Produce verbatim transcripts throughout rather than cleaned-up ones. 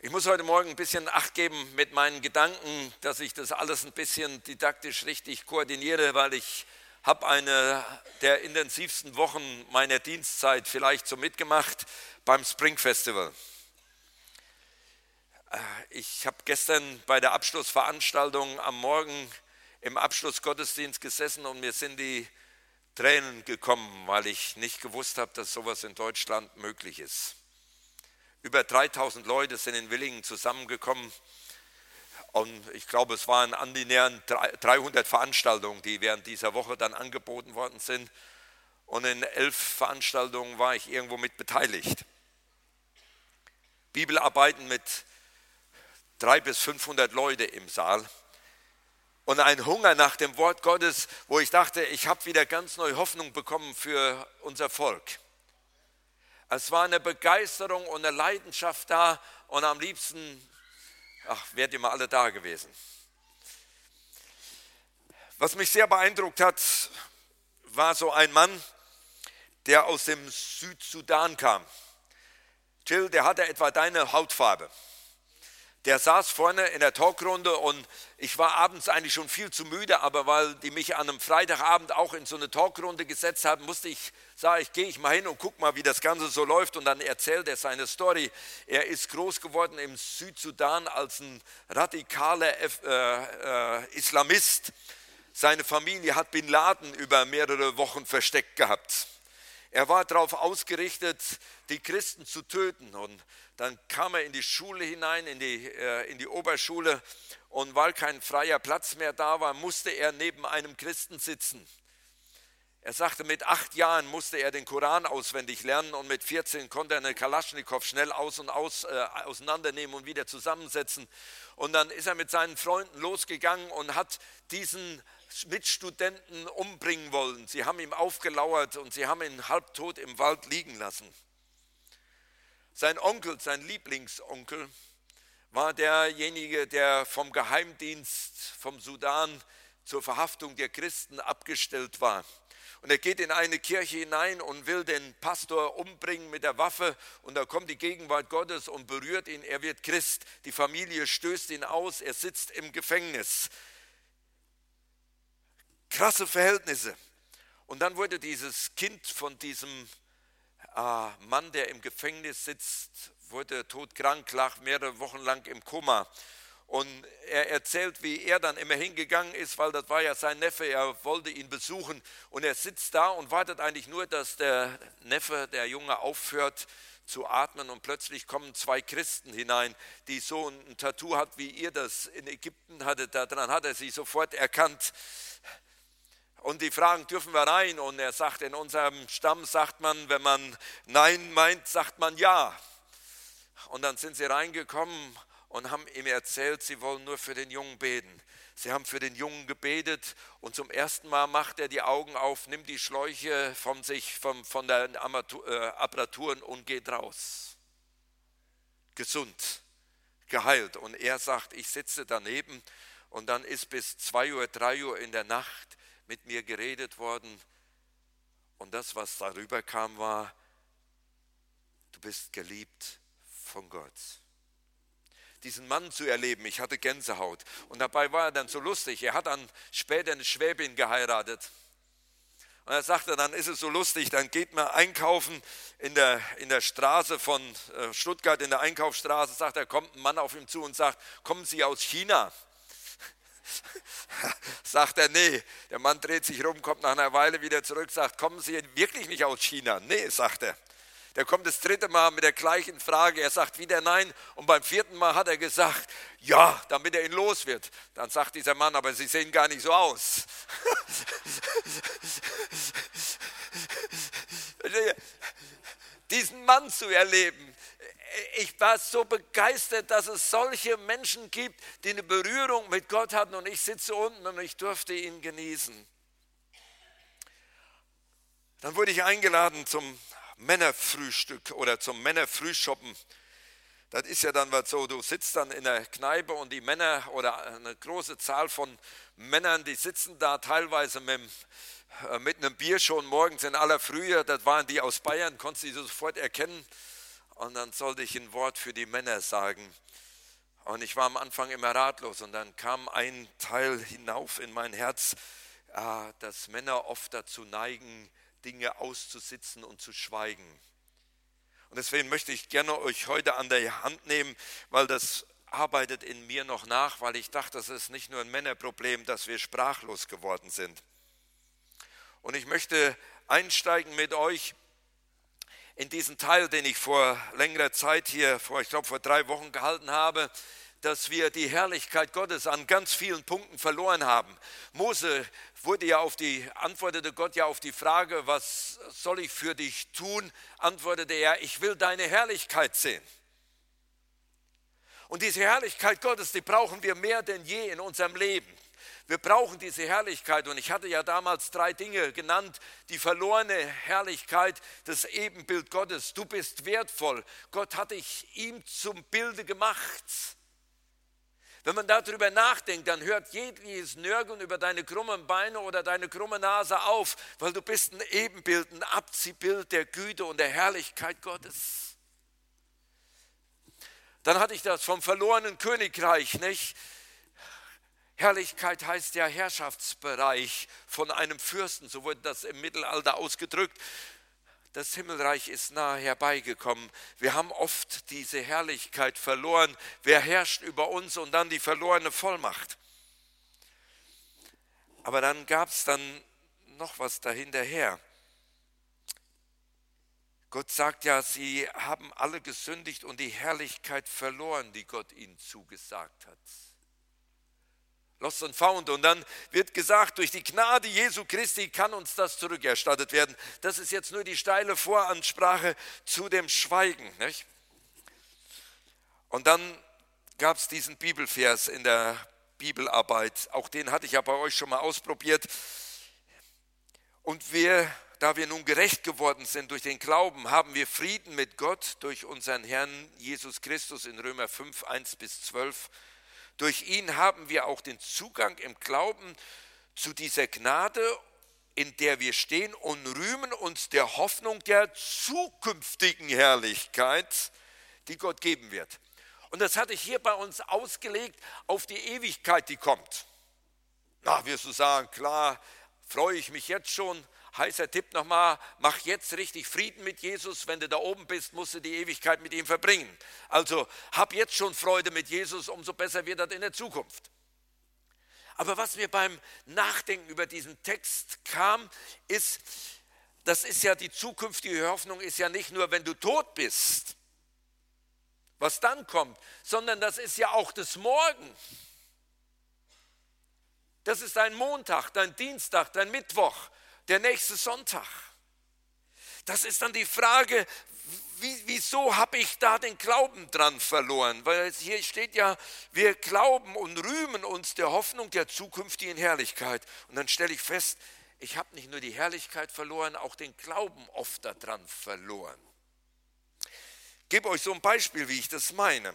Ich muss heute Morgen ein bisschen Acht geben mit meinen Gedanken, dass ich das alles ein bisschen didaktisch richtig koordiniere, weil ich habe eine der intensivsten Wochen meiner Dienstzeit vielleicht so mitgemacht beim Spring Festival. Ich habe gestern bei der Abschlussveranstaltung am Morgen im Abschlussgottesdienst gesessen und mir sind die Tränen gekommen, weil ich nicht gewusst habe, dass sowas in Deutschland möglich ist. Über dreitausend Leute sind in Willingen zusammengekommen und ich glaube, es waren annähernd dreihundert Veranstaltungen, die während dieser Woche dann angeboten worden sind. Und in elf Veranstaltungen war ich irgendwo mit beteiligt. Bibelarbeiten mit dreihundert bis fünfhundert Leute im Saal und ein Hunger nach dem Wort Gottes, wo ich dachte, ich habe wieder ganz neue Hoffnung bekommen für unser Volk. Es war eine Begeisterung und eine Leidenschaft da und am liebsten, ach, wärt ihr mal alle da gewesen. Was mich sehr beeindruckt hat, war so ein Mann, der aus dem Südsudan kam. Jill, der hatte etwa deine Hautfarbe. Der saß vorne in der Talkrunde und ich war abends eigentlich schon viel zu müde, aber weil die mich an einem Freitagabend auch in so eine Talkrunde gesetzt haben, musste ich, sage ich, gehe ich mal hin und guck mal, wie das Ganze so läuft. Und dann erzählt er seine Story. Er ist groß geworden im Südsudan als ein radikaler äh, äh, Islamist. Seine Familie hat Bin Laden über mehrere Wochen versteckt gehabt. Er war darauf ausgerichtet, die Christen zu töten. Und dann kam er in die Schule hinein, in die, äh, in die Oberschule. Und weil kein freier Platz mehr da war, musste er neben einem Christen sitzen. Er sagte, mit acht Jahren musste er den Koran auswendig lernen und mit vierzehn konnte er eine Kalaschnikow schnell aus und aus, äh, auseinandernehmen und wieder zusammensetzen. Und dann ist er mit seinen Freunden losgegangen und hat diesen Mitstudenten umbringen wollen. Sie haben ihm aufgelauert und sie haben ihn halbtot im Wald liegen lassen. Sein Onkel, sein Lieblingsonkel, war derjenige, der vom Geheimdienst vom Sudan zur Verhaftung der Christen abgestellt war. Und er geht in eine Kirche hinein und will den Pastor umbringen mit der Waffe. Und da kommt die Gegenwart Gottes und berührt ihn. Er wird Christ. Die Familie stößt ihn aus. Er sitzt im Gefängnis. Krasse Verhältnisse. Und dann wurde dieses Kind von diesem äh, Mann, der im Gefängnis sitzt, wurde todkrank, lag mehrere Wochen lang im Koma. Und er erzählt, wie er dann immer hingegangen ist, weil das war ja sein Neffe, er wollte ihn besuchen. Und er sitzt da und wartet eigentlich nur, dass der Neffe, der Junge, aufhört zu atmen. Und plötzlich kommen zwei Christen hinein, die so ein Tattoo hat, wie ihr das in Ägypten hattet. Daran hat er sie sofort erkannt. Und die fragen, dürfen wir rein? Und er sagt, in unserem Stamm sagt man, wenn man Nein meint, sagt man Ja. Und dann sind sie reingekommen und haben ihm erzählt, sie wollen nur für den Jungen beten. Sie haben für den Jungen gebetet und zum ersten Mal macht er die Augen auf, nimmt die Schläuche von sich, von, von der Apparatur und geht raus. Gesund, geheilt. Und er sagt, ich sitze daneben und dann ist bis zwei Uhr, drei Uhr in der Nacht mit mir geredet worden. Und das, was darüber kam, war, du bist geliebt von Gott. Diesen Mann zu erleben, ich hatte Gänsehaut. Und dabei war er dann so lustig. Er hat dann später eine Schwäbin geheiratet. Und er sagte, dann ist es so lustig, dann geht man einkaufen in der, in der Straße von Stuttgart, in der Einkaufsstraße, sagt er, kommt ein Mann auf ihn zu und sagt, kommen Sie aus China? Sagt er, nee. Der Mann dreht sich rum, kommt nach einer Weile wieder zurück, sagt, kommen Sie wirklich nicht aus China? Nee, sagt er. Der kommt das dritte Mal mit der gleichen Frage, er sagt wieder nein und beim vierten Mal hat er gesagt, ja, damit er ihn los wird. Dann sagt dieser Mann, aber Sie sehen gar nicht so aus. Diesen Mann zu erleben, ich war so begeistert, dass es solche Menschen gibt, die eine Berührung mit Gott hatten und ich sitze unten und ich durfte ihn genießen. Dann wurde ich eingeladen zum Männerfrühstück oder zum Männerfrühshoppen. Das ist ja dann was so, du sitzt dann in der Kneipe und die Männer oder eine große Zahl von Männern, die sitzen da teilweise mit, mit einem Bier schon morgens in aller Frühe. Das waren die aus Bayern, konntest du sofort erkennen. und dann sollte ich ein Wort für die Männer sagen. Und ich war am Anfang immer ratlos und dann kam ein Teil hinauf in mein Herz, dass Männer oft dazu neigen, Dinge auszusitzen und zu schweigen. Und deswegen möchte ich gerne euch heute an der Hand nehmen, weil das arbeitet in mir noch nach, weil ich dachte, das ist nicht nur ein Männerproblem, dass wir sprachlos geworden sind. Und ich möchte einsteigen mit euch in diesen Teil, den ich vor längerer Zeit hier, vor, ich glaube vor drei Wochen gehalten habe, dass wir die Herrlichkeit Gottes an ganz vielen Punkten verloren haben. Mose wurde ja auf die, antwortete Gott ja auf die Frage, was soll ich für dich tun? Antwortete er, ich will deine Herrlichkeit sehen. Und diese Herrlichkeit Gottes, die brauchen wir mehr denn je in unserem Leben. Wir brauchen diese Herrlichkeit und ich hatte ja damals drei Dinge genannt. Die verlorene Herrlichkeit, das Ebenbild Gottes. Du bist wertvoll. Gott hat dich ihm zum Bilde gemacht. Wenn man darüber nachdenkt, dann hört jedes Nörgeln über deine krummen Beine oder deine krumme Nase auf, weil du bist ein Ebenbild, ein Abziehbild der Güte und der Herrlichkeit Gottes. Dann hatte ich das vom verlorenen Königreich, nicht? Herrlichkeit heißt ja Herrschaftsbereich von einem Fürsten, so wurde das im Mittelalter ausgedrückt. Das Himmelreich ist nahe herbeigekommen. Wir haben oft diese Herrlichkeit verloren. Wer herrscht über uns und dann die verlorene Vollmacht. Aber dann gab es dann noch was dahinterher. Gott sagt ja, sie haben alle gesündigt und die Herrlichkeit verloren, die Gott ihnen zugesagt hat. Lost and found. Und dann wird gesagt, durch die Gnade Jesu Christi kann uns das zurückerstattet werden. Das ist jetzt nur die steile Voransprache zu dem Schweigen. Nicht? Und dann gab es diesen Bibelvers in der Bibelarbeit. Auch den hatte ich ja bei euch schon mal ausprobiert. Und wir, da wir nun gerecht geworden sind durch den Glauben, haben wir Frieden mit Gott durch unseren Herrn Jesus Christus in Römer fünf, eins bis zwölf. Durch ihn haben wir auch den Zugang im Glauben zu dieser Gnade, in der wir stehen und rühmen uns der Hoffnung der zukünftigen Herrlichkeit, die Gott geben wird. Und das hatte ich hier bei uns ausgelegt auf die Ewigkeit, die kommt. Na, wirst du sagen, klar, freue ich mich jetzt schon. Heißer Tipp nochmal, mach jetzt richtig Frieden mit Jesus. Wenn du da oben bist, musst du die Ewigkeit mit ihm verbringen. Also hab jetzt schon Freude mit Jesus, umso besser wird das in der Zukunft. Aber was mir beim Nachdenken über diesen Text kam, ist, das ist ja die zukünftige Hoffnung, ist ja nicht nur, wenn du tot bist, was dann kommt, sondern das ist ja auch das Morgen. Das ist dein Montag, dein Dienstag, dein Mittwoch. Der nächste Sonntag. Das ist dann die Frage, wie, wieso habe ich da den Glauben dran verloren? Weil hier steht ja, wir glauben und rühmen uns der Hoffnung der zukünftigen Herrlichkeit. Und dann stelle ich fest, ich habe nicht nur die Herrlichkeit verloren, auch den Glauben oft daran verloren. Ich gebe euch so ein Beispiel, wie ich das meine.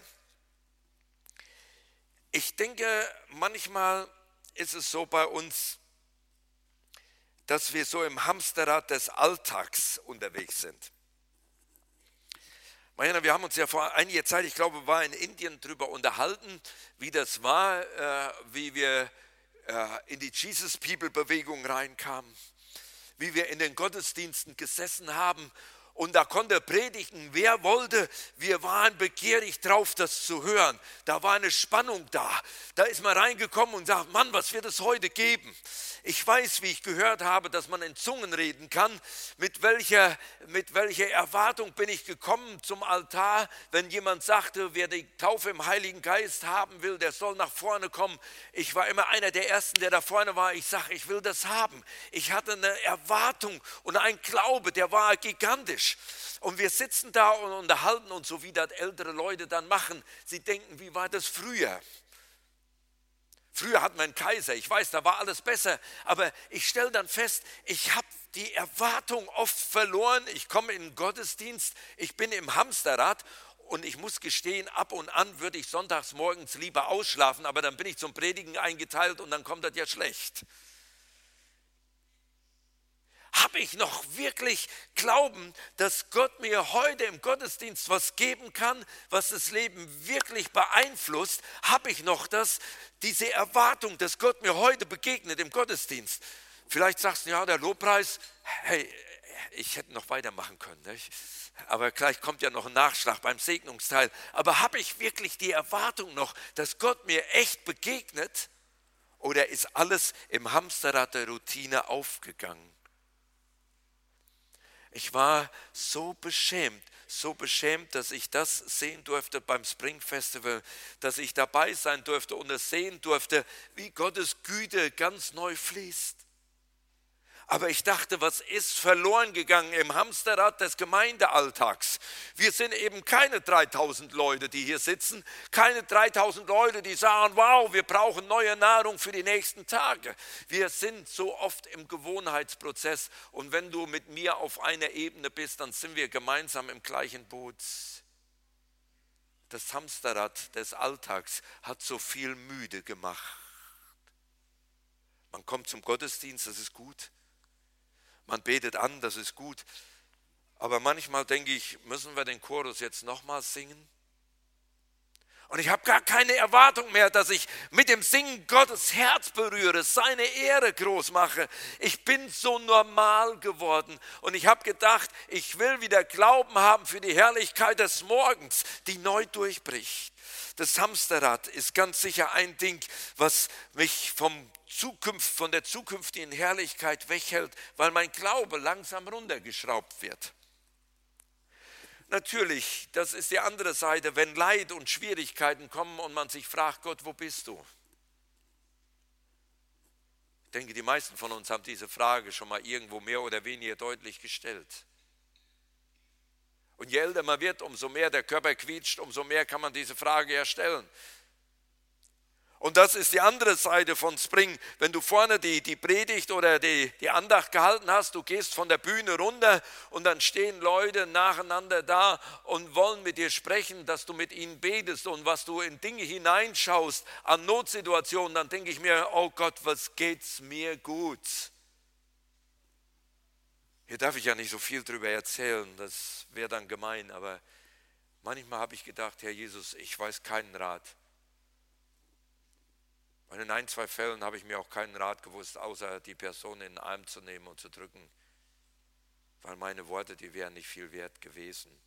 Ich denke, manchmal ist es so bei uns, dass wir so im Hamsterrad des Alltags unterwegs sind. Mariana, wir haben uns ja vor einiger Zeit, ich glaube, war in Indien darüber unterhalten, wie das war, äh, wie wir äh, in die Jesus People Bewegung reinkamen, wie wir in den Gottesdiensten gesessen haben und da konnte predigen, wer wollte. Wir waren begierig drauf, das zu hören. Da war eine Spannung da. Da ist man reingekommen und sagt, Mann, was wird es heute geben? Ich weiß, wie ich gehört habe, dass man in Zungen reden kann. Mit welcher, mit welcher Erwartung bin ich gekommen zum Altar, wenn jemand sagte, wer die Taufe im Heiligen Geist haben will, der soll nach vorne kommen. Ich war immer einer der Ersten, der da vorne war. Ich sage, ich will das haben. Ich hatte eine Erwartung und ein Glaube, der war gigantisch. Und wir sitzen da und unterhalten uns, so wie das ältere Leute dann machen. Sie denken, wie war das früher? Früher hatten wir einen Kaiser, ich weiß, da war alles besser, aber ich stelle dann fest, ich habe die Erwartung oft verloren. Ich komme in den Gottesdienst, ich bin im Hamsterrad und ich muss gestehen, ab und an würde ich sonntags morgens lieber ausschlafen, aber dann bin ich zum Predigen eingeteilt und dann kommt das ja schlecht. habe ich noch wirklich Glauben, dass Gott mir heute im Gottesdienst was geben kann, was das Leben wirklich beeinflusst? Habe ich noch das, diese Erwartung, dass Gott mir heute begegnet im Gottesdienst? Vielleicht sagst du, ja, der Lobpreis, hey, ich hätte noch weitermachen können, nicht? Aber gleich kommt ja noch ein Nachschlag beim Segnungsteil. Aber habe ich wirklich die Erwartung noch, dass Gott mir echt begegnet? Oder ist alles im Hamsterrad der Routine aufgegangen? Ich war so beschämt, so beschämt, dass ich das sehen durfte beim Spring Festival, dass ich dabei sein durfte und es sehen durfte, wie Gottes Güte ganz neu fließt. Aber ich dachte, was ist verloren gegangen im Hamsterrad des Gemeindealltags? Wir sind eben keine dreitausend Leute, die hier sitzen, keine dreitausend Leute, die sagen, wow, wir brauchen neue Nahrung für die nächsten Tage. Wir sind so oft im Gewohnheitsprozess und wenn du mit mir auf einer Ebene bist, dann sind wir gemeinsam im gleichen Boot. Das Hamsterrad des Alltags hat so viel müde gemacht. Man kommt zum Gottesdienst, das ist gut. Man betet an, das ist gut. Aber manchmal denke ich, müssen wir den Chorus jetzt nochmal singen? Und ich habe gar keine Erwartung mehr, dass ich mit dem Singen Gottes Herz berühre, seine Ehre groß mache. Ich bin so normal geworden und ich habe gedacht, ich will wieder Glauben haben für die Herrlichkeit des Morgens, die neu durchbricht. Das Hamsterrad ist ganz sicher ein Ding, was mich vom Zukunft, von der zukünftigen Herrlichkeit weghält, weil mein Glaube langsam runtergeschraubt wird. Natürlich, das ist die andere Seite, wenn Leid und Schwierigkeiten kommen und man sich fragt, Gott, wo bist du? Ich denke, die meisten von uns haben diese Frage schon mal irgendwo mehr oder weniger deutlich gestellt. Und je älter man wird, umso mehr der Körper quietscht, umso mehr kann man diese Frage ja stellen. Und das ist die andere Seite von Spring. Wenn du vorne die, die Predigt oder die, die Andacht gehalten hast, du gehst von der Bühne runter und dann stehen Leute nacheinander da und wollen mit dir sprechen, dass du mit ihnen betest und was du in Dinge hineinschaust, an Notsituationen, dann denke ich mir, oh Gott, was geht's mir gut. Hier darf ich ja nicht so viel drüber erzählen, das wäre dann gemein, aber manchmal habe ich gedacht, Herr Jesus, ich weiß keinen Rat. Und in ein, zwei Fällen habe ich mir auch keinen Rat gewusst, außer die Person in den Arm zu nehmen und zu drücken, weil meine Worte, die wären nicht viel wert gewesen.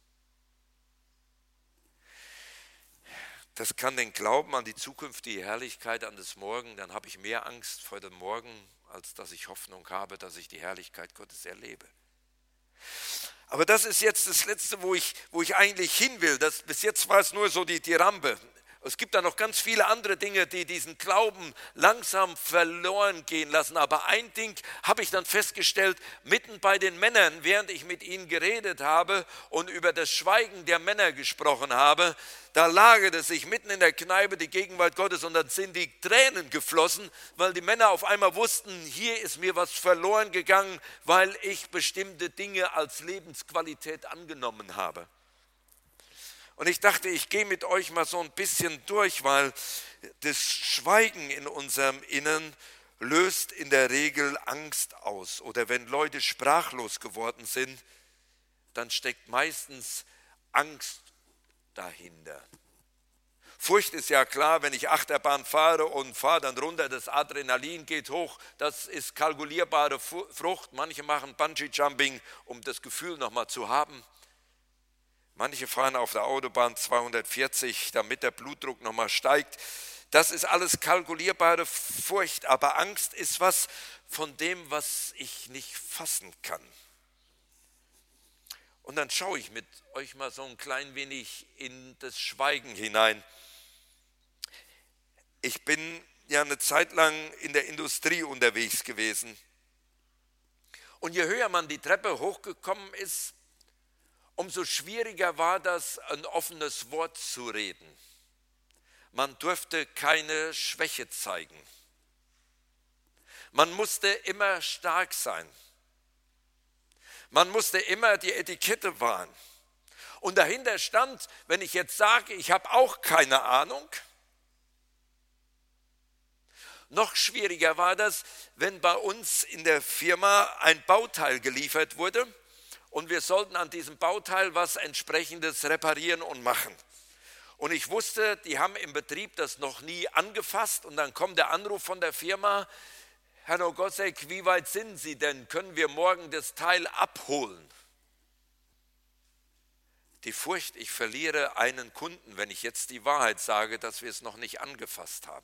Das kann den Glauben an die zukünftige Herrlichkeit, an das Morgen, dann habe ich mehr Angst vor dem Morgen, als dass ich Hoffnung habe, dass ich die Herrlichkeit Gottes erlebe. Aber das ist jetzt das Letzte, wo ich, wo ich eigentlich hin will. Das, bis jetzt war es nur so die, die Rampe. Es gibt da noch ganz viele andere Dinge, die diesen Glauben langsam verloren gehen lassen. Aber ein Ding habe ich dann festgestellt, mitten bei den Männern, während ich mit ihnen geredet habe und über das Schweigen der Männer gesprochen habe, da lagerte sich mitten in der Kneipe die Gegenwart Gottes und dann sind die Tränen geflossen, weil die Männer auf einmal wussten, hier ist mir was verloren gegangen, weil ich bestimmte Dinge als Lebensqualität angenommen habe. Und ich dachte, ich gehe mit euch mal so ein bisschen durch, weil das Schweigen in unserem Innern löst in der Regel Angst aus. Oder wenn Leute sprachlos geworden sind, dann steckt meistens Angst dahinter. Furcht ist ja klar, wenn ich Achterbahn fahre und fahre dann runter, das Adrenalin geht hoch, das ist kalkulierbare Frucht. Manche machen Bungee-Jumping, um das Gefühl nochmal zu haben. Manche fahren auf der Autobahn zweihundertvierzig, damit der Blutdruck nochmal steigt. Das ist alles kalkulierbare Furcht, aber Angst ist was von dem, was ich nicht fassen kann. Und dann schaue ich mit euch mal so ein klein wenig in das Schweigen hinein. Ich bin ja eine Zeit lang in der Industrie unterwegs gewesen. Und je höher man die Treppe hochgekommen ist, umso schwieriger war das, ein offenes Wort zu reden. Man durfte keine Schwäche zeigen. Man musste immer stark sein. Man musste immer die Etikette wahren. Und dahinter stand, wenn ich jetzt sage, ich habe auch keine Ahnung, Noch schwieriger war das, wenn bei uns in der Firma ein Bauteil geliefert wurde und wir sollten an diesem Bauteil was Entsprechendes reparieren und machen. Und ich wusste, die haben im Betrieb das noch nie angefasst und dann kommt der Anruf von der Firma: Herr Nogosek, wie weit sind Sie denn? Können wir morgen das Teil abholen? Die Furcht, ich verliere einen Kunden, wenn ich jetzt die Wahrheit sage, dass wir es noch nicht angefasst haben.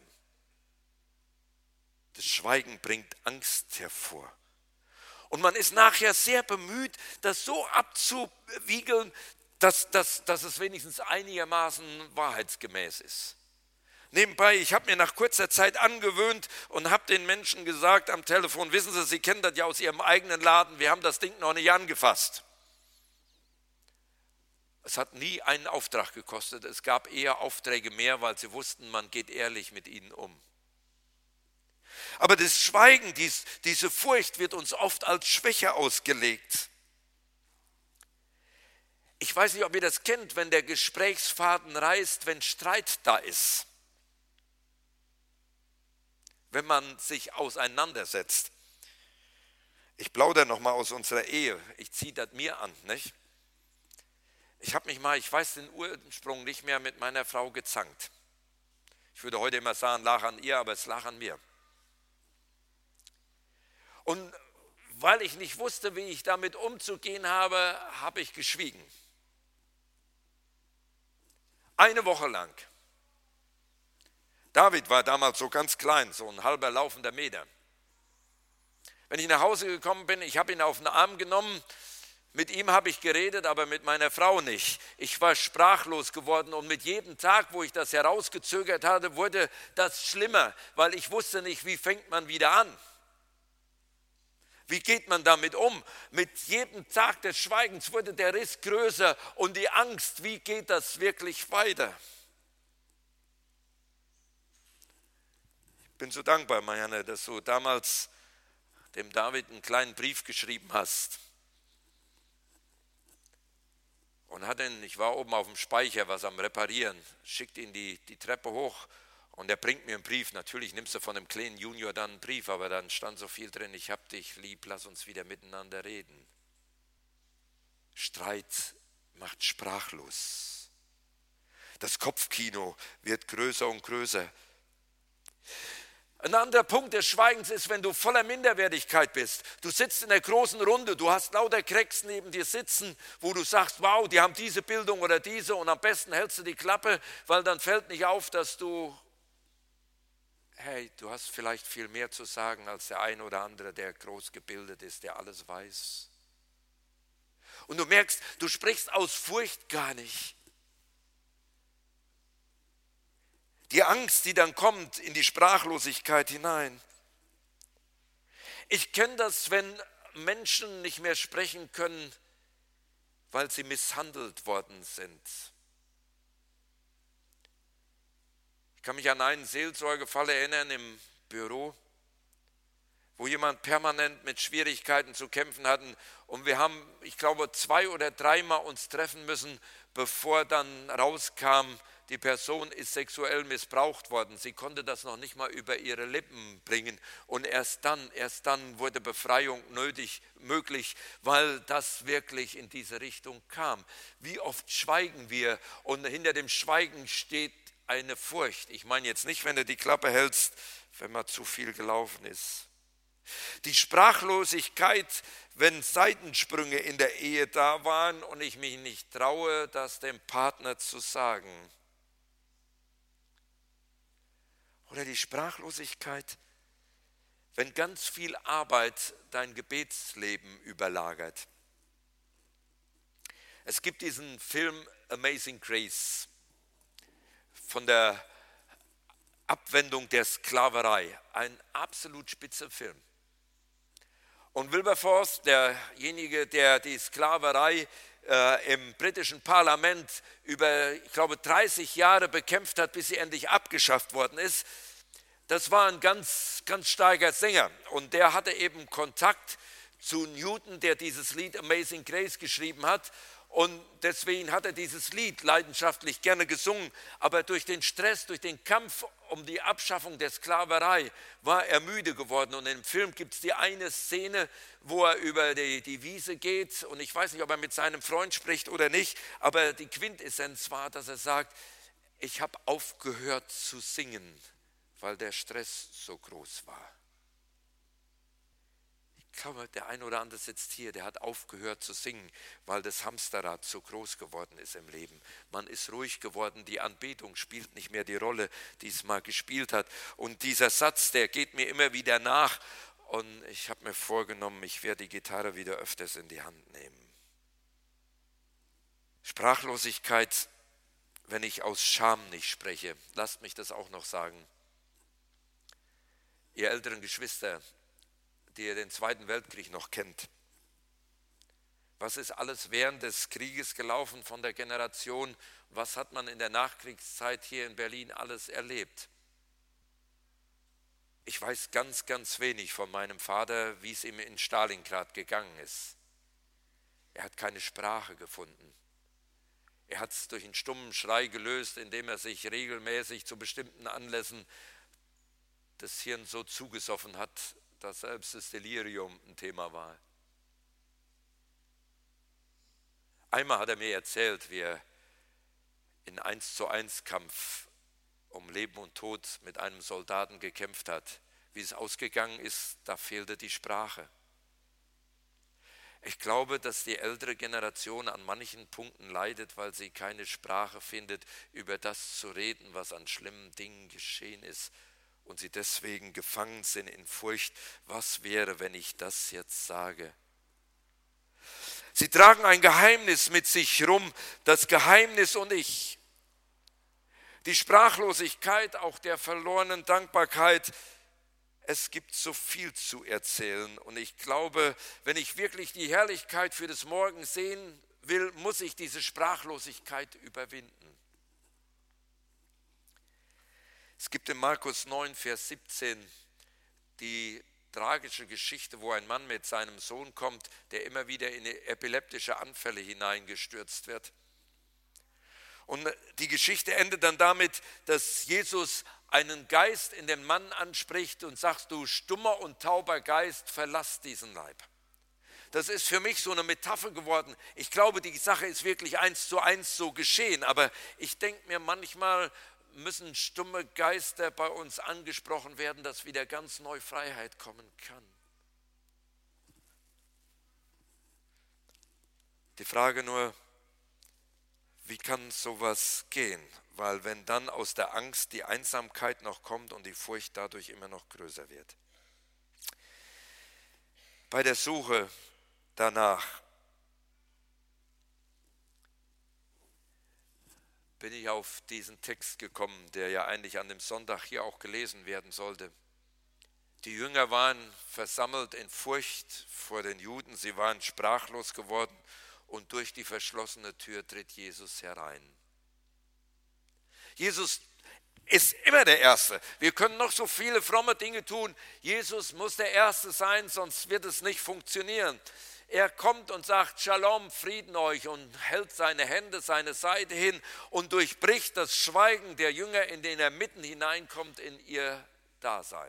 Das Schweigen bringt Angst hervor. Und man ist nachher sehr bemüht, das so abzuwiegeln, dass, dass, dass es wenigstens einigermaßen wahrheitsgemäß ist. Nebenbei, ich habe mir nach kurzer Zeit angewöhnt und habe den Menschen gesagt am Telefon: Wissen Sie, Sie kennen das ja aus Ihrem eigenen Laden, wir haben das Ding noch nicht angefasst. Es hat nie einen Auftrag gekostet, es gab eher Aufträge mehr, weil sie wussten, man geht ehrlich mit ihnen um. Aber das Schweigen, dies, diese Furcht wird uns oft als Schwäche ausgelegt. Ich weiß nicht, ob ihr das kennt, wenn der Gesprächsfaden reißt, wenn Streit da ist. Wenn man sich auseinandersetzt. Ich plaudere nochmal aus unserer Ehe, ich ziehe das mir an, nicht? Ich habe mich mal, ich weiß den Ursprung nicht mehr, mit meiner Frau gezankt. Ich würde heute immer sagen, lag an ihr, aber es lag an mir. Und weil ich nicht wusste, wie ich damit umzugehen habe, habe ich geschwiegen. Eine Woche lang. David war damals so ganz klein, so ein halber laufender Meter. Wenn ich nach Hause gekommen bin, ich habe ihn auf den Arm genommen, mit ihm habe ich geredet, aber mit meiner Frau nicht. Ich war sprachlos geworden und mit jedem Tag, wo ich das herausgezögert hatte, wurde das schlimmer, weil ich wusste nicht, wie fängt man wieder an. Wie geht man damit um? Mit jedem Tag des Schweigens wurde der Riss größer und die Angst, wie geht das wirklich weiter? Ich bin so dankbar, Marianne, dass du damals dem David einen kleinen Brief geschrieben hast. Und hat ihn, ich war oben auf dem Speicher, was am Reparieren, schickt ihn die, die Treppe hoch. Und er bringt mir einen Brief. Natürlich nimmst du von einem kleinen Junior dann einen Brief, aber dann stand so viel drin: Ich hab dich lieb, lass uns wieder miteinander reden. Streit macht sprachlos. Das Kopfkino wird größer und größer. Ein anderer Punkt des Schweigens ist, wenn du voller Minderwertigkeit bist. Du sitzt in einer großen Runde, du hast lauter Cracks neben dir sitzen, wo du sagst: Wow, die haben diese Bildung oder diese, und am besten hältst du die Klappe, weil dann fällt nicht auf, dass du... Hey, du hast vielleicht viel mehr zu sagen als der ein oder andere, der groß gebildet ist, der alles weiß. Und du merkst, du sprichst aus Furcht gar nicht. Die Angst, die dann kommt in die Sprachlosigkeit hinein. Ich kenne das, wenn Menschen nicht mehr sprechen können, weil sie misshandelt worden sind. Ich kann mich an einen Seelsorgefall erinnern im Büro, wo jemand permanent mit Schwierigkeiten zu kämpfen hatte. Und wir haben, ich glaube, zwei oder dreimal uns treffen müssen, bevor dann rauskam, die Person ist sexuell missbraucht worden. Sie konnte das noch nicht mal über ihre Lippen bringen. Und erst dann, erst dann wurde Befreiung nötig, möglich, weil das wirklich in diese Richtung kam. Wie oft schweigen wir, und hinter dem Schweigen steht eine Furcht. Ich meine jetzt nicht, wenn du die Klappe hältst, wenn mal zu viel gelaufen ist. Die Sprachlosigkeit, wenn Seitensprünge in der Ehe da waren und ich mich nicht traue, das dem Partner zu sagen. Oder die Sprachlosigkeit, wenn ganz viel Arbeit dein Gebetsleben überlagert. Es gibt diesen Film Amazing Grace von der Abwendung der Sklaverei. Ein absolut spitzer Film. Und Wilberforce, derjenige, der die Sklaverei äh, im britischen Parlament über, ich glaube, dreißig Jahre bekämpft hat, bis sie endlich abgeschafft worden ist, das war ein ganz, ganz starker Sänger. Und der hatte eben Kontakt zu Newton, der dieses Lied Amazing Grace geschrieben hat. Und deswegen hat er dieses Lied leidenschaftlich gerne gesungen. Aber durch den Stress, durch den Kampf um die Abschaffung der Sklaverei war er müde geworden. Und im Film gibt es die eine Szene, wo er über die, die Wiese geht. Und ich weiß nicht, ob er mit seinem Freund spricht oder nicht. Aber die Quintessenz war, dass er sagt, ich habe aufgehört zu singen, weil der Stress so groß war. Ich glaube, der eine oder andere sitzt hier, der hat aufgehört zu singen, weil das Hamsterrad so groß geworden ist im Leben. Man ist ruhig geworden, die Anbetung spielt nicht mehr die Rolle, die es mal gespielt hat. Und dieser Satz, der geht mir immer wieder nach. Und ich habe mir vorgenommen, ich werde die Gitarre wieder öfters in die Hand nehmen. Sprachlosigkeit, wenn ich aus Scham nicht spreche, lasst mich das auch noch sagen. Ihr älteren Geschwister, die ihr den Zweiten Weltkrieg noch kennt. Was ist alles während des Krieges gelaufen von der Generation? Was hat man in der Nachkriegszeit hier in Berlin alles erlebt? Ich weiß ganz, ganz wenig von meinem Vater, wie es ihm in Stalingrad gegangen ist. Er hat keine Sprache gefunden. Er hat es durch einen stummen Schrei gelöst, indem er sich regelmäßig zu bestimmten Anlässen das Hirn so zugesoffen hat, dass selbst das Delirium ein Thema war. Einmal hat er mir erzählt, wie er in eins zu eins Kampf um Leben und Tod mit einem Soldaten gekämpft hat. Wie es ausgegangen ist, da fehlte die Sprache. Ich glaube, dass die ältere Generation an manchen Punkten leidet, weil sie keine Sprache findet, über das zu reden, was an schlimmen Dingen geschehen ist. Und sie deswegen gefangen sind in Furcht, was wäre, wenn ich das jetzt sage? Sie tragen ein Geheimnis mit sich rum, das Geheimnis und ich. Die Sprachlosigkeit, auch der verlorenen Dankbarkeit. Es gibt so viel zu erzählen und ich glaube, wenn ich wirklich die Herrlichkeit für das Morgen sehen will, muss ich diese Sprachlosigkeit überwinden. Es gibt in Markus neun, Vers siebzehn die tragische Geschichte, wo ein Mann mit seinem Sohn kommt, der immer wieder in epileptische Anfälle hineingestürzt wird. Und die Geschichte endet dann damit, dass Jesus einen Geist in den Mann anspricht und sagt, du stummer und tauber Geist, verlass diesen Leib. Das ist für mich so eine Metapher geworden. Ich glaube, die Sache ist wirklich eins zu eins so geschehen, aber ich denke mir manchmal, müssen stumme Geister bei uns angesprochen werden, dass wieder ganz neu Freiheit kommen kann. Die Frage nur, wie kann sowas gehen? Weil wenn dann aus der Angst die Einsamkeit noch kommt und die Furcht dadurch immer noch größer wird. Bei der Suche danach bin ich auf diesen Text gekommen, der ja eigentlich an dem Sonntag hier auch gelesen werden sollte. Die Jünger waren versammelt in Furcht vor den Juden, sie waren sprachlos geworden und durch die verschlossene Tür tritt Jesus herein. Jesus ist immer der Erste. Wir können noch so viele fromme Dinge tun. Jesus muss der Erste sein, sonst wird es nicht funktionieren. Er kommt und sagt, Shalom, Frieden euch und hält seine Hände, seine Seite hin und durchbricht das Schweigen der Jünger, in den er mitten hineinkommt in ihr Dasein.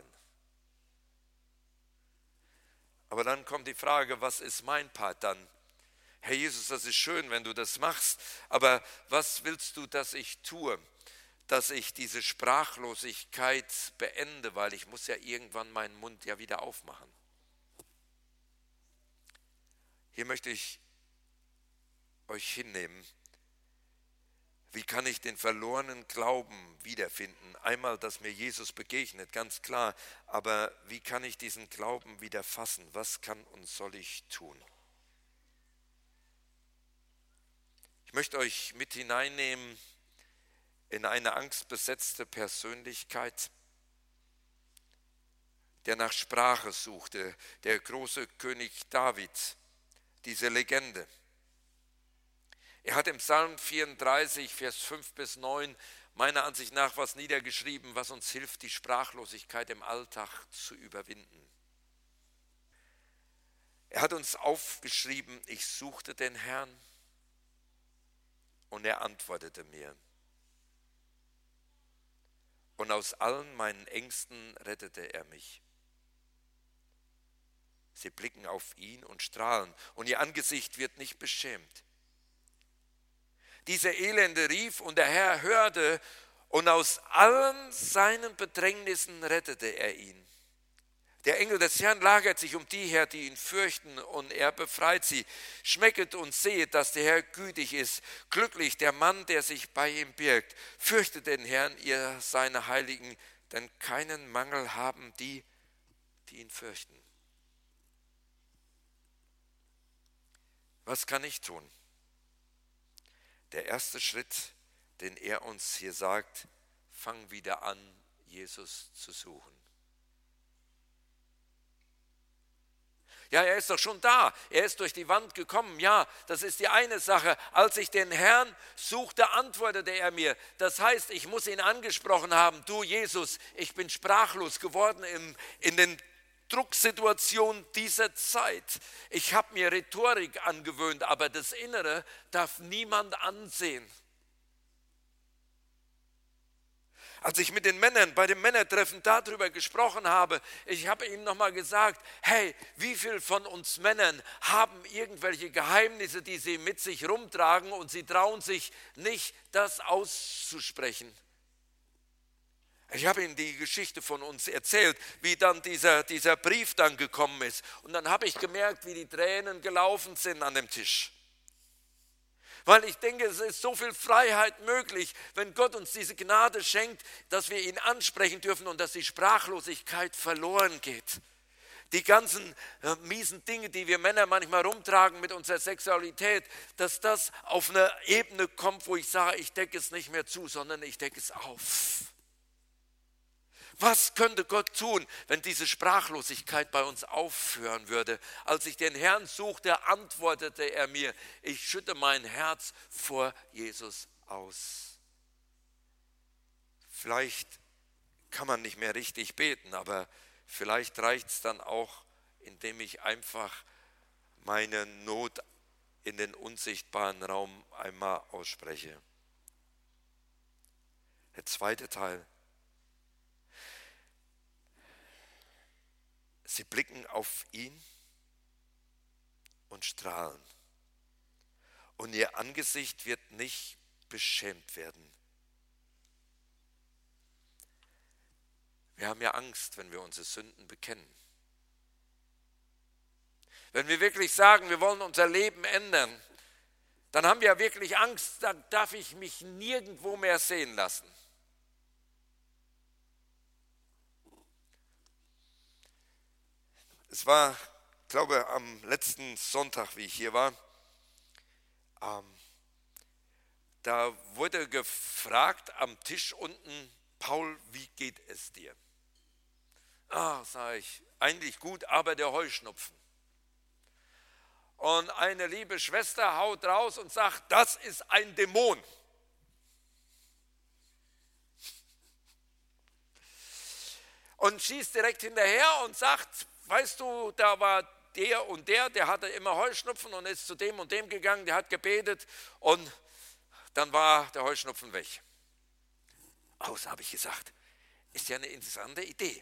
Aber dann kommt die Frage, was ist mein Part dann? Herr Jesus, das ist schön, wenn du das machst, aber was willst du, dass ich tue? Dass ich diese Sprachlosigkeit beende, weil ich muss ja irgendwann meinen Mund ja wieder aufmachen. Hier möchte ich euch hinnehmen. Wie kann ich den verlorenen Glauben wiederfinden? Einmal, dass mir Jesus begegnet, ganz klar. Aber wie kann ich diesen Glauben wieder fassen? Was kann und soll ich tun? Ich möchte euch mit hineinnehmen in eine angstbesetzte Persönlichkeit, der nach Sprache suchte, der große König David, diese Legende. Er hat im Psalm vierunddreißig, Vers fünf bis neun, meiner Ansicht nach was niedergeschrieben, was uns hilft, die Sprachlosigkeit im Alltag zu überwinden. Er hat uns aufgeschrieben, ich suchte den Herrn Und er antwortete mir. Und aus allen meinen Ängsten rettete er mich. Sie blicken auf ihn und strahlen, und ihr Angesicht wird nicht beschämt. Dieser Elende rief, und der Herr hörte, und aus allen seinen Bedrängnissen rettete er ihn. Der Engel des Herrn lagert sich um die her, die ihn fürchten, und er befreit sie. Schmecket und sehet, dass der Herr gütig ist. Glücklich der Mann, der sich bei ihm birgt. Fürchtet den Herrn, ihr seine Heiligen, denn keinen Mangel haben die, die ihn fürchten. Was kann ich tun? Der erste Schritt, den er uns hier sagt: Fang wieder an, Jesus zu suchen. Ja, er ist doch schon da. Er ist durch die Wand gekommen. Ja, das ist die eine Sache. Als ich den Herrn suchte, antwortete er mir. Das heißt, ich muss ihn angesprochen haben. Du Jesus, ich bin sprachlos geworden in, in den Drucksituationen dieser Zeit. Ich habe mir Rhetorik angewöhnt, aber das Innere darf niemand ansehen. Als ich mit den Männern bei dem Männertreffen darüber gesprochen habe, ich habe ihnen nochmal gesagt, hey, wie viele von uns Männern haben irgendwelche Geheimnisse, die sie mit sich rumtragen, und sie trauen sich nicht, das auszusprechen. Ich habe ihnen die Geschichte von uns erzählt, wie dann dieser, dieser Brief dann gekommen ist. Und dann habe ich gemerkt, wie die Tränen gelaufen sind an dem Tisch. Weil ich denke, es ist so viel Freiheit möglich, wenn Gott uns diese Gnade schenkt, dass wir ihn ansprechen dürfen und dass die Sprachlosigkeit verloren geht. Die ganzen äh, miesen Dinge, die wir Männer manchmal rumtragen mit unserer Sexualität, dass das auf eine Ebene kommt, wo ich sage, ich decke es nicht mehr zu, sondern ich decke es auf. Was könnte Gott tun, wenn diese Sprachlosigkeit bei uns aufhören würde? Als ich den Herrn suchte, antwortete er mir, ich schütte mein Herz vor Jesus aus. Vielleicht kann man nicht mehr richtig beten, aber vielleicht reicht es dann auch, indem ich einfach meine Not in den unsichtbaren Raum einmal ausspreche. Der zweite Teil. Sie blicken auf ihn und strahlen. Und ihr Angesicht wird nicht beschämt werden. Wir haben ja Angst, wenn wir unsere Sünden bekennen. Wenn wir wirklich sagen, wir wollen unser Leben ändern, dann haben wir ja wirklich Angst, dann darf ich mich nirgendwo mehr sehen lassen. Es war, glaube ich, am letzten Sonntag, wie ich hier war, ähm, da wurde gefragt am Tisch unten, Paul, wie geht es dir? Ah, sage ich, eigentlich gut, aber der Heuschnupfen. Und eine liebe Schwester haut raus und sagt, das ist ein Dämon. Und schießt direkt hinterher und sagt, weißt du, da war der und der, der hatte immer Heuschnupfen und ist zu dem und dem gegangen, der hat gebetet und dann war der Heuschnupfen weg. Oh, so habe ich gesagt, ist ja eine interessante Idee.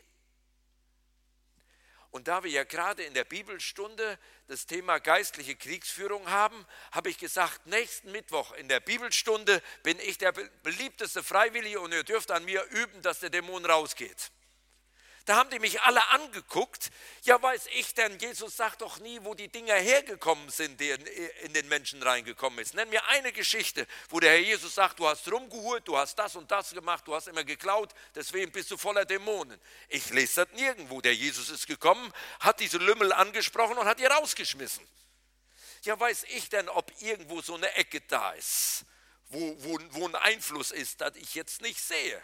Und da wir ja gerade in der Bibelstunde das Thema geistliche Kriegsführung haben, habe ich gesagt, nächsten Mittwoch in der Bibelstunde bin ich der beliebteste Freiwillige und ihr dürft an mir üben, dass der Dämon rausgeht. Da haben die mich alle angeguckt. Ja, weiß ich denn, Jesus sagt doch nie, wo die Dinger hergekommen sind, die in den Menschen reingekommen ist. Nenn mir eine Geschichte, wo der Herr Jesus sagt, du hast rumgehurt, du hast das und das gemacht, du hast immer geklaut, deswegen bist du voller Dämonen. Ich lese das nirgendwo. Der Jesus ist gekommen, hat diese Lümmel angesprochen und hat die rausgeschmissen. Ja, weiß ich denn, ob irgendwo so eine Ecke da ist, wo, wo, wo ein Einfluss ist, das ich jetzt nicht sehe.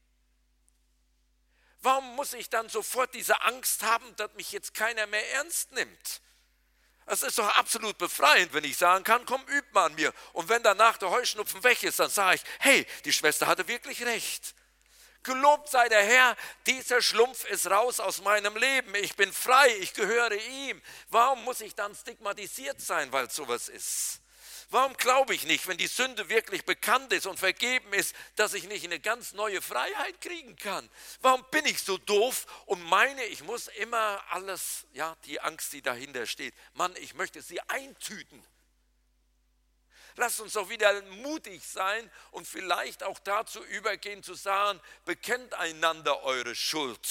Warum muss ich dann sofort diese Angst haben, dass mich jetzt keiner mehr ernst nimmt? Es ist doch absolut befreiend, wenn ich sagen kann, komm, üb mal an mir. Und wenn danach der Heuschnupfen weg ist, dann sage ich, hey, die Schwester hatte wirklich recht. Gelobt sei der Herr, dieser Schlumpf ist raus aus meinem Leben. Ich bin frei, ich gehöre ihm. Warum muss ich dann stigmatisiert sein, weil es sowas ist? Warum glaube ich nicht, wenn die Sünde wirklich bekannt ist und vergeben ist, dass ich nicht eine ganz neue Freiheit kriegen kann? Warum bin ich so doof und meine, ich muss immer alles, ja, die Angst, die dahinter steht, Mann, ich möchte sie eintüten. Lasst uns doch wieder mutig sein und vielleicht auch dazu übergehen zu sagen, bekennt einander eure Schuld.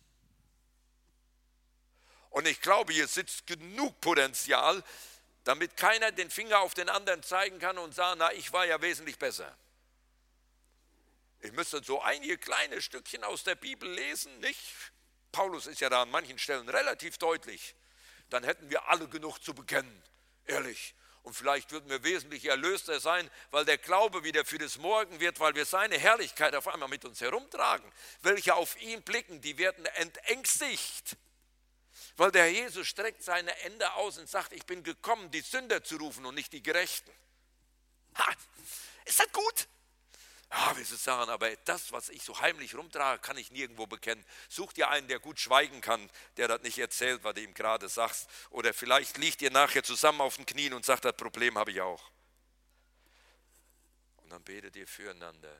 Und ich glaube, hier sitzt genug Potenzial, damit keiner den Finger auf den anderen zeigen kann und sagen, na, ich war ja wesentlich besser. Ich müsste so einige kleine Stückchen aus der Bibel lesen, nicht? Paulus ist ja da an manchen Stellen relativ deutlich. Dann hätten wir alle genug zu bekennen, ehrlich. Und vielleicht würden wir wesentlich erlöster sein, weil der Glaube wieder für das Morgen wird, weil wir seine Herrlichkeit auf einmal mit uns herumtragen. Welche auf ihn blicken, die werden entängstigt. Weil der Herr Jesus streckt seine Hände aus und sagt, ich bin gekommen, die Sünder zu rufen und nicht die Gerechten. Ha, ist das gut? Ja, wie Sie sagen, aber das, was ich so heimlich rumtrage, kann ich nirgendwo bekennen. Such dir einen, der gut schweigen kann, der das nicht erzählt, was du ihm gerade sagst. Oder vielleicht liegt ihr nachher zusammen auf den Knien und sagt, das Problem habe ich auch. Und dann betet ihr füreinander.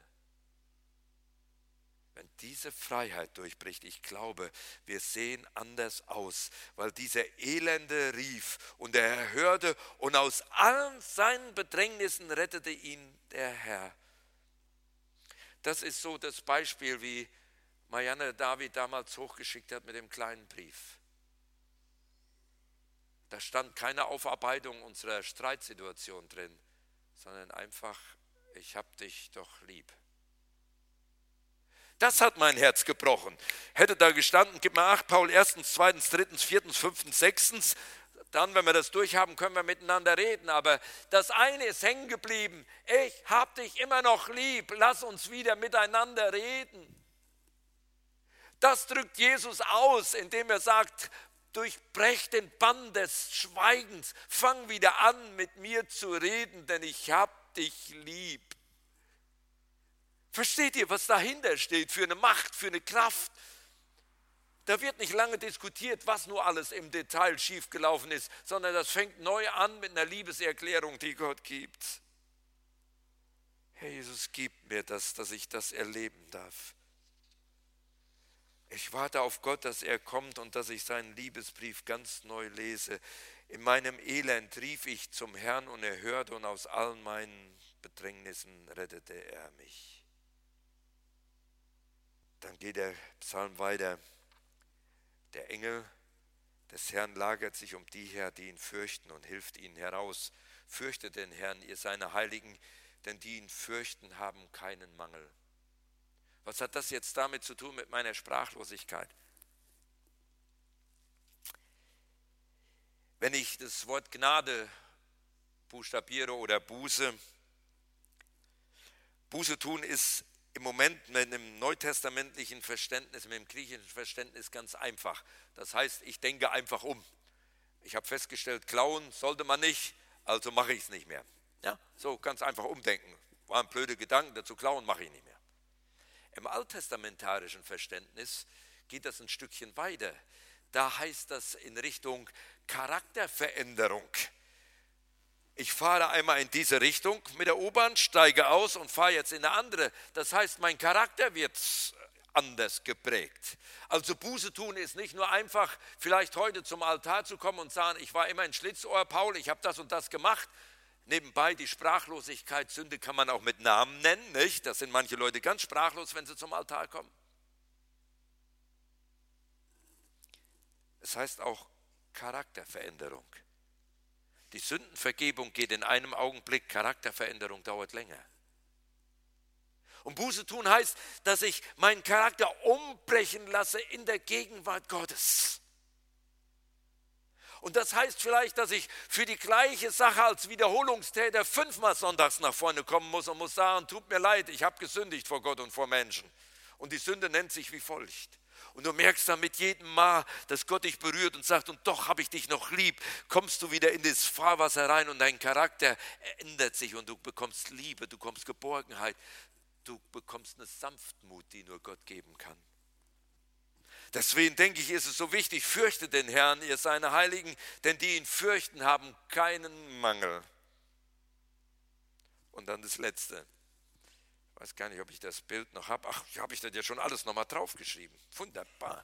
Wenn diese Freiheit durchbricht, ich glaube, wir sehen anders aus, weil dieser Elende rief und der Herr hörte und aus allen seinen Bedrängnissen rettete ihn der Herr. Das ist so das Beispiel, wie Marianne David damals hochgeschickt hat mit dem kleinen Brief. Da stand keine Aufarbeitung unserer Streitsituation drin, sondern einfach, ich hab dich doch lieb. Das hat mein Herz gebrochen. Hätte da gestanden, gib mal acht, Paul erstens, zweitens, drittens, viertens, fünftens, sechstens. Dann, wenn wir das durchhaben, können wir miteinander reden. Aber das eine ist hängen geblieben. Ich hab dich immer noch lieb. Lass uns wieder miteinander reden. Das drückt Jesus aus, indem er sagt, durchbrech den Bann des Schweigens. Fang wieder an, mit mir zu reden, denn ich hab dich lieb. Versteht ihr, was dahinter steht für eine Macht, für eine Kraft? Da wird nicht lange diskutiert, was nur alles im Detail schiefgelaufen ist, sondern das fängt neu an mit einer Liebeserklärung, die Gott gibt. Herr Jesus, gib mir das, dass ich das erleben darf. Ich warte auf Gott, dass er kommt und dass ich seinen Liebesbrief ganz neu lese. In meinem Elend rief ich zum Herrn und er hörte und aus allen meinen Bedrängnissen rettete er mich. Dann geht der Psalm weiter. Der Engel des Herrn lagert sich um die her, die ihn fürchten und hilft ihnen heraus. Fürchtet den Herrn, ihr seine Heiligen, denn die ihn fürchten, haben keinen Mangel. Was hat das jetzt damit zu tun mit meiner Sprachlosigkeit? Wenn ich das Wort Gnade buchstabiere oder Buße, Buße tun ist im Moment mit dem neutestamentlichen Verständnis, mit dem griechischen Verständnis ganz einfach. Das heißt, ich denke einfach um. Ich habe festgestellt, klauen sollte man nicht, also mache ich es nicht mehr. Ja, so ganz einfach umdenken. Waren blöde Gedanken, dazu klauen mache ich nicht mehr. Im alttestamentarischen Verständnis geht das ein Stückchen weiter. Da heißt das in Richtung Charakterveränderung. Ich fahre einmal in diese Richtung mit der U-Bahn, steige aus und fahre jetzt in eine andere. Das heißt, mein Charakter wird anders geprägt. Also Buße tun ist nicht nur einfach, vielleicht heute zum Altar zu kommen und sagen, ich war immer ein Schlitzohr, Paul, ich habe das und das gemacht. Nebenbei die Sprachlosigkeit, Sünde kann man auch mit Namen nennen, nicht? Das sind manche Leute ganz sprachlos, wenn sie zum Altar kommen. Es heißt auch Charakterveränderung. Die Sündenvergebung geht in einem Augenblick, Charakterveränderung dauert länger. Und Buße tun heißt, dass ich meinen Charakter umbrechen lasse in der Gegenwart Gottes. Und das heißt vielleicht, dass ich für die gleiche Sache als Wiederholungstäter fünfmal sonntags nach vorne kommen muss und muss sagen, tut mir leid, ich habe gesündigt vor Gott und vor Menschen. Und die Sünde nennt sich wie folgt. Und du merkst dann mit jedem Mal, dass Gott dich berührt und sagt, und doch habe ich dich noch lieb, kommst du wieder in das Fahrwasser rein und dein Charakter ändert sich und du bekommst Liebe, du bekommst Geborgenheit, du bekommst eine Sanftmut, die nur Gott geben kann. Deswegen denke ich, ist es so wichtig, fürchtet den Herrn, ihr seine Heiligen, denn die ihn fürchten, haben keinen Mangel. Und dann das Letzte. Ich weiß gar nicht, ob ich das Bild noch habe. Ach, habe ich das ja schon alles nochmal draufgeschrieben. Wunderbar.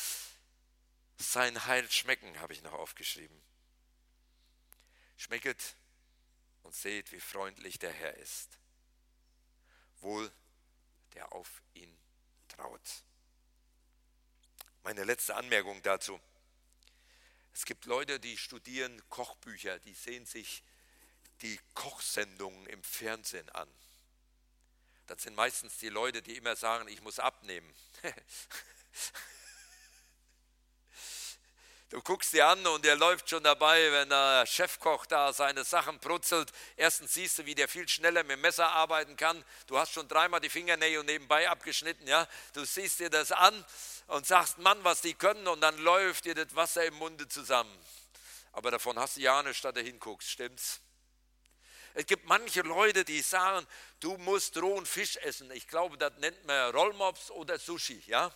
Sein Heil schmecken habe ich noch aufgeschrieben. Schmecket und seht, wie freundlich der Herr ist. Wohl, der auf ihn traut. Meine letzte Anmerkung dazu. Es gibt Leute, die studieren Kochbücher, die sehen sich die Kochsendungen im Fernsehen an. Das sind meistens die Leute, die immer sagen, ich muss abnehmen. Du guckst dir an und der läuft schon dabei, wenn der Chefkoch da seine Sachen brutzelt. Erstens siehst du, wie der viel schneller mit dem Messer arbeiten kann. Du hast schon dreimal die Fingernägel nebenbei abgeschnitten. Ja? Du siehst dir das an und sagst, Mann, was die können. Und dann läuft dir das Wasser im Munde zusammen. Aber davon hast du ja nichts, statt du hinguckst, stimmt's? Es gibt manche Leute, die sagen, du musst rohen Fisch essen. Ich glaube, das nennt man Rollmops oder Sushi. Ja?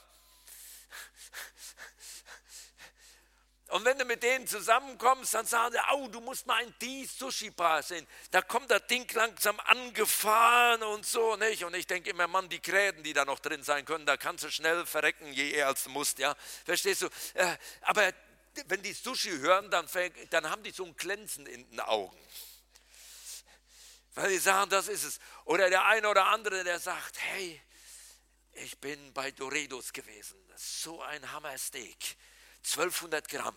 Und wenn du mit denen zusammenkommst, dann sagen sie, oh, du musst mal in die Sushi-Bar sehen. Da kommt das Ding langsam angefahren und so, nicht? Und ich denke immer, Mann, die Gräten, die da noch drin sein können, da kannst du schnell verrecken, je eher als du musst, ja. Verstehst du? Äh, aber wenn die Sushi hören, dann, dann haben die so ein Glänzen in den Augen. Weil die sagen, das ist es. Oder der eine oder andere, der sagt, hey, ich bin bei Doritos gewesen. Das ist so ein Hammersteak. zwölfhundert Gramm.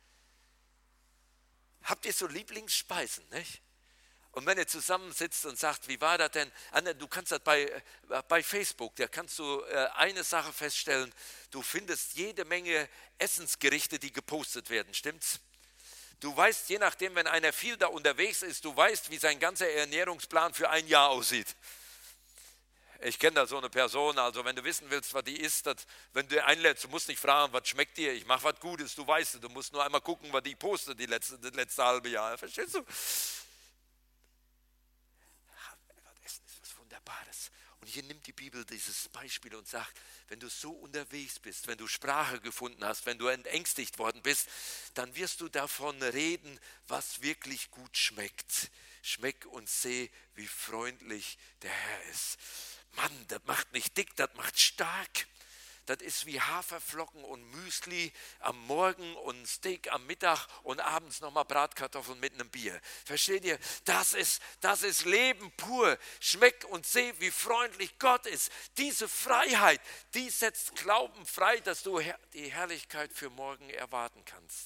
Habt ihr so Lieblingsspeisen, nicht? Und wenn ihr zusammensitzt und sagt, wie war das denn? Du kannst das bei, bei Facebook, da kannst du eine Sache feststellen, du findest jede Menge Essensgerichte, die gepostet werden, stimmt's? Du weißt, je nachdem, wenn einer viel da unterwegs ist, du weißt, wie sein ganzer Ernährungsplan für ein Jahr aussieht. Ich kenne da so eine Person, also wenn du wissen willst, was die isst, das, wenn du einlädst, du musst nicht fragen, was schmeckt dir, ich mache was Gutes, du weißt es, du musst nur einmal gucken, was die postet die letzte, das letzte halbe Jahr, verstehst du? Essen ist was Wunderbares. Und hier nimmt die Bibel dieses Beispiel und sagt, wenn du so unterwegs bist, wenn du Sprache gefunden hast, wenn du entängstigt worden bist, dann wirst du davon reden, was wirklich gut schmeckt. Schmeck und seh, wie freundlich der Herr ist. Mann, das macht nicht dick, das macht stark. Das ist wie Haferflocken und Müsli am Morgen und Steak am Mittag und abends nochmal Bratkartoffeln mit einem Bier. Versteht ihr? Das ist, das ist Leben pur. Schmeck und seh, wie freundlich Gott ist. Diese Freiheit, die setzt Glauben frei, dass du die Herrlichkeit für morgen erwarten kannst.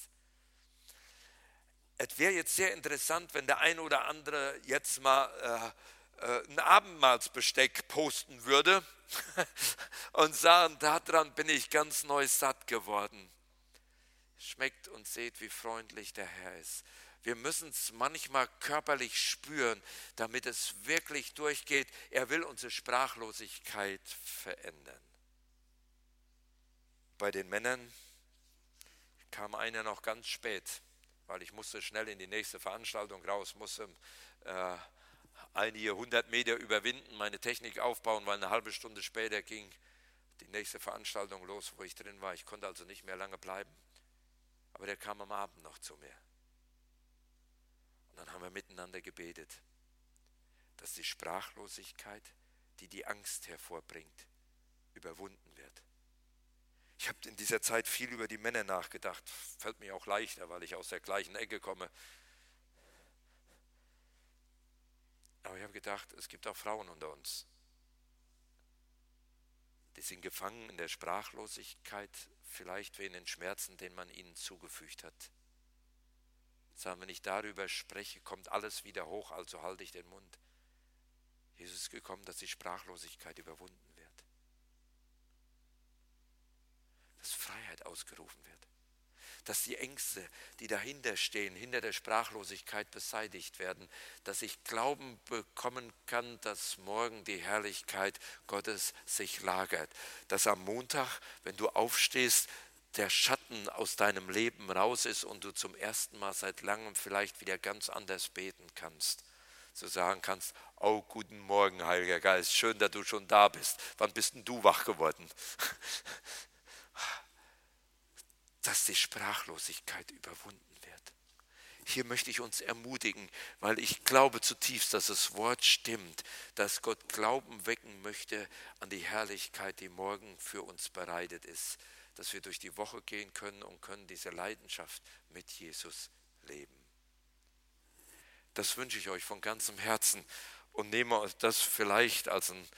Es wäre jetzt sehr interessant, wenn der ein oder andere jetzt mal äh, äh, ein Abendmahlsbesteck posten würde und sagen, daran bin ich ganz neu satt geworden. Schmeckt und seht, wie freundlich der Herr ist. Wir müssen es manchmal körperlich spüren, damit es wirklich durchgeht. Er will unsere Sprachlosigkeit verändern. Bei den Männern kam einer noch ganz spät, weil ich musste schnell in die nächste Veranstaltung raus, musste äh, einige hundert Meter überwinden, meine Technik aufbauen, weil eine halbe Stunde später ging die nächste Veranstaltung los, wo ich drin war. Ich konnte also nicht mehr lange bleiben. Aber der kam am Abend noch zu mir. Und dann haben wir miteinander gebetet, dass die Sprachlosigkeit, die die Angst hervorbringt, überwunden wird. Ich habe in dieser Zeit viel über die Männer nachgedacht. Fällt mir auch leichter, weil ich aus der gleichen Ecke komme. Aber ich habe gedacht, es gibt auch Frauen unter uns. Die sind gefangen in der Sprachlosigkeit, vielleicht wegen den Schmerzen, den man ihnen zugefügt hat. Sagen, wenn ich darüber spreche, kommt alles wieder hoch, also halte ich den Mund. Jesus ist gekommen, dass die Sprachlosigkeit überwunden wird. Dass Freiheit ausgerufen wird. Dass die Ängste, die dahinter stehen, hinter der Sprachlosigkeit beseitigt werden. Dass ich Glauben bekommen kann, dass morgen die Herrlichkeit Gottes sich lagert. Dass am Montag, wenn du aufstehst, der Schatten aus deinem Leben raus ist und du zum ersten Mal seit langem vielleicht wieder ganz anders beten kannst. So sagen kannst, oh, guten Morgen, Heiliger Geist, schön, dass du schon da bist. Wann bist denn du wach geworden? Dass die Sprachlosigkeit überwunden wird. hier möchte ich uns ermutigen, weil ich glaube zutiefst, dass das Wort stimmt, dass Gott Glauben wecken möchte an die Herrlichkeit, die morgen für uns bereitet ist, dass wir durch die Woche gehen können und können diese Leidenschaft mit Jesus leben. Das wünsche ich euch von ganzem Herzen und nehme das vielleicht als eine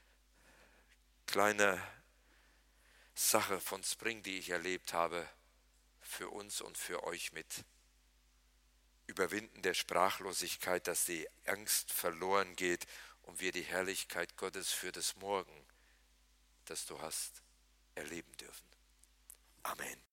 kleine Sache von Spring, die ich erlebt habe, für uns und für euch mit. Überwinden der Sprachlosigkeit, dass die Angst verloren geht und wir die Herrlichkeit Gottes für das Morgen, das du hast, erleben dürfen. Amen.